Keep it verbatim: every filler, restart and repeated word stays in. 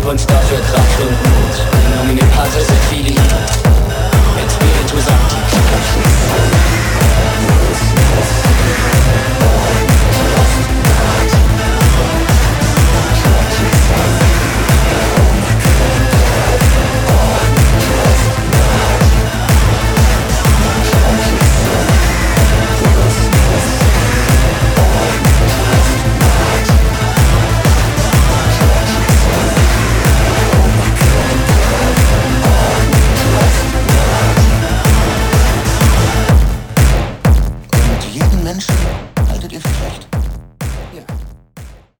gib uns dafür Kraft und Mut. In nomine Patris et Filii et Spiritus Sancti. Und jeden Menschen haltet ihr für schlecht? Ja.